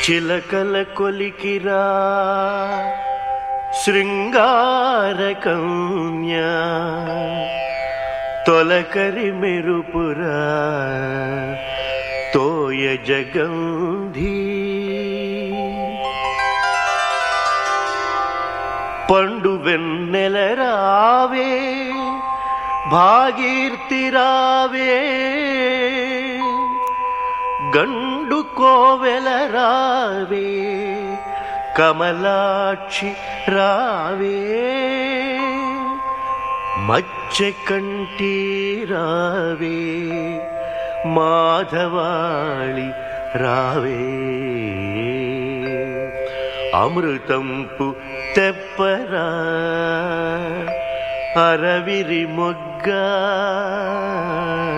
చిలకల కొలికిరా శృంగార కన్యా తొలకరి మెరుపురా తోయ జగంధీ పండు వెన్నెల రావే భాగీర్తి రావే గండు కోవెల రావే కమలాక్షి రావే మచ్చ కంటి రావే మాధవాళి రావే అమృతంపు తెప్పరా అరవిరి మొగ్గ